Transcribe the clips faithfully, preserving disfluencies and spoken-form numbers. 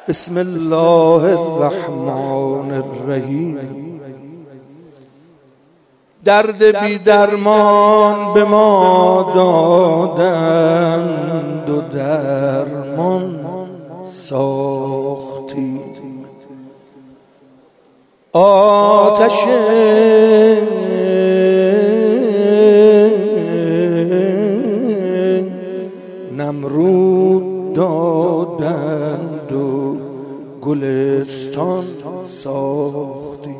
بسم الله الرحمن الرحیم. درد بی درمان به ما دادند و درمان ساختیم. آتش نمرود دادند و گلستان ساختیم.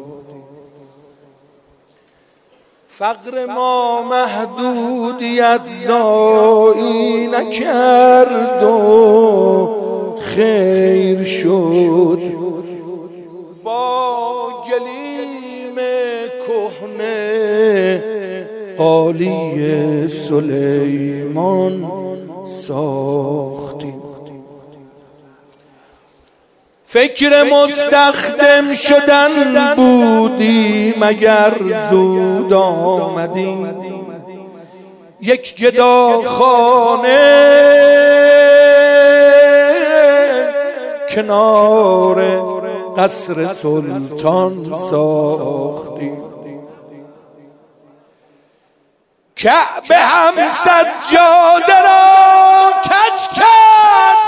فقر ما محدودیت زایی نکرد و خیر شد. با گلیم کهنه قالی سلیمان ساختیم. فکر مستخدم شدن بودی مگر زود آمدی. یک گداخانه کنار قصر سلطان ساختیم. کعبه هم سجاده را کج کرد.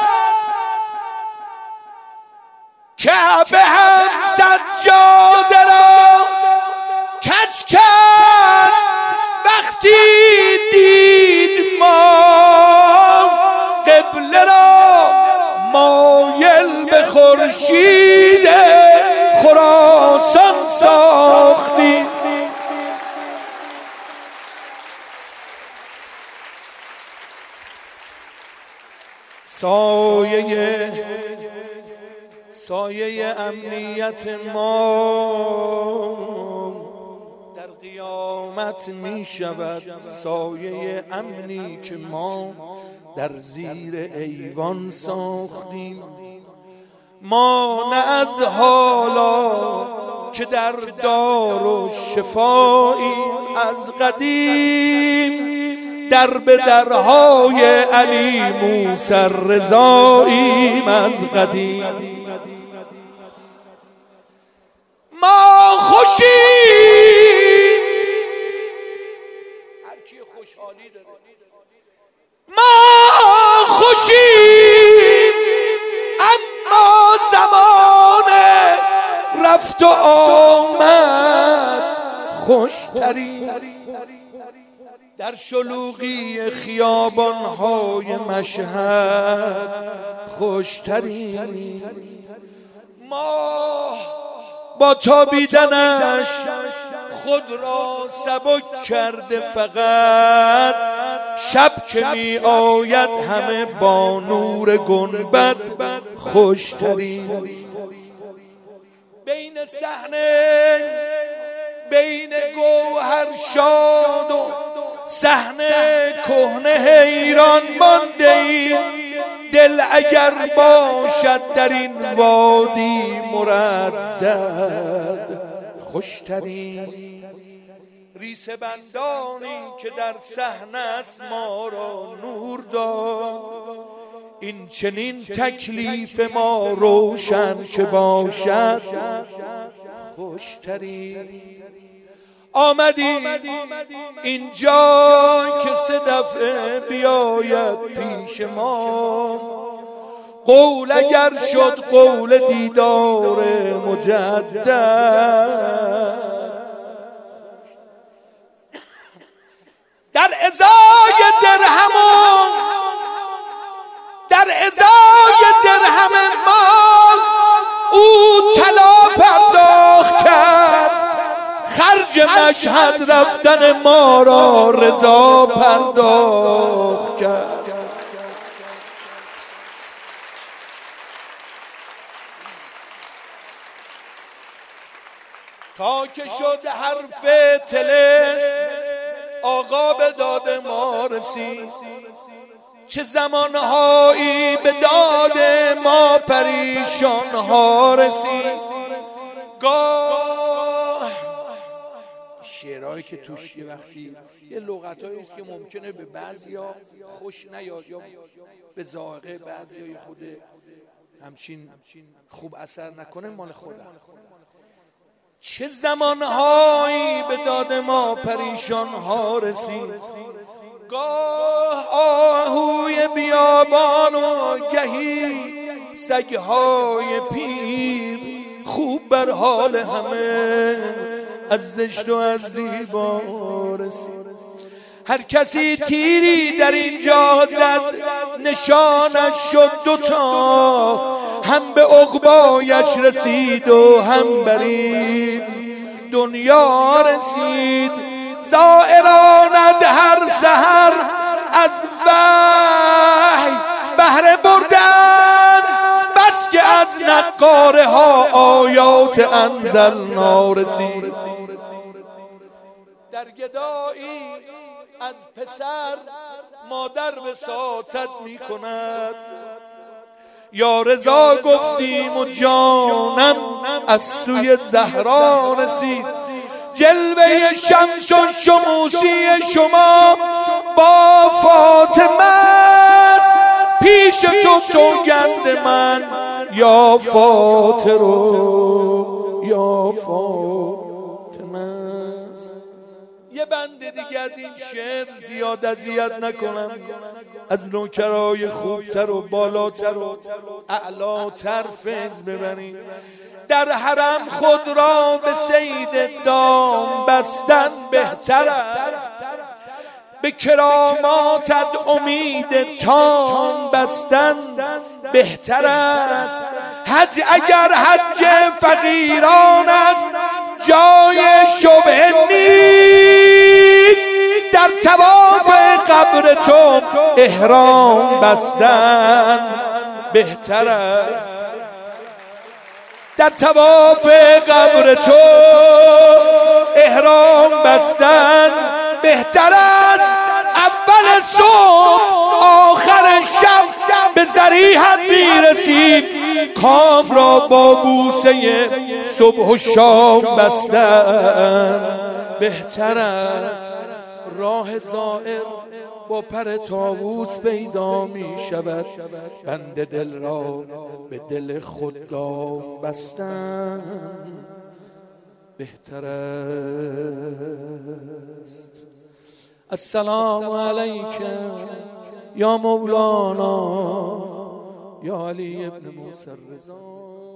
کعبه هم سجاده را کج کرد. وقتی دید ما قبله را مایل به خورشید خراسان ساختیم. سایه سایه امنیت ما در قیامت می شود. سایه امنی که ما در زیر ایوان ساختیم. ما نه از حالا که در دار و شفاییم، از قدیم در به درهای علی موسی رضاییم. از قدیم ما خوشیم. هر کی خوشحالی داره. ما خوشیم اما زمان رفت و آمد خوشترین. در شلوغی خیابان‌های مشهد خوشترین. ما با تابیدنش خود را سبک کرده. فقط شب که می آید همه با نور گنبد خوشترین. بین صحنه بین گوهر شاد و صحنه کهنه حیران مانده ایم. دل اگر باشد در این وادی مردد خوشترین. ریسه بندانی که در صحنه است ما را نور داد. این چنین تکلیف ما روشن که باشد خوشترین. آمدی اینجا که سه دفعه بیاید پیش ما. قول اگر شد قول دیدار مجدد. در ازای درهم در ازای درهم ما او طلا پرداخت کرد. خرج مشهد رفتن ما را رضا پرداخت کرد. تا که شد حرف طلسم آقا به داد ما رسید. چه زمانهایی به داد ما پریشان ها رسید. گاه شعرهایی که توش یه وقتی یه لغتایی است که ممکنه به بعضیا خوش نیاد یا به ذائقه بعضیا خود همچین خوب اثر نکنه مال خودم. چه زمانهایی به داد ما پریشان ها رسید، گاه آهوی بیابان و گهی سگهای پیر، خوب بر حال همه از زشت و از زیبا رسید. هر کسی تیری در اینجا زد نشانش شد دوتا، هم به عقبایش رسید و هم بر این دنیا رسید. زائرانت هر سحر از وحی بهره بردن، بس که از نقاره ها آیات انزلنا رسید. در گدایی از پسر مادر وساطت می کند، یا رضا گفتیم و جانم از سوی زهرا رسید. جلوه شمس و شموسی شما با فاطمه است، پیش تو سوگند من یا فاطر و یا فاطمه است. یه بند دیگه از این شعر زیاد اذیت نکنم، از نوکرای خوبتر و بالاتر و اعلاتر فیض ببریم. در حرم خود را به صید دام بستن بهتر است، به کراماتت امید تام بستن بهتر است. حج اگر حج فقیران است جای شبهه نیست، در طواف قبر تو احرام بستن بهتر است. در طواف قبر تو احرام بستن بهتر است. اول صبح آخر شب به ذریحت میرسید، کام را با بوسه صبح و شام بستن بهتر است. راه زائر با پر طاووس پیدا می شود، بند دل را به دل خود دام بستن بهتر است. السلام علیک یا مولانا یا علی ابن موسی الرضا.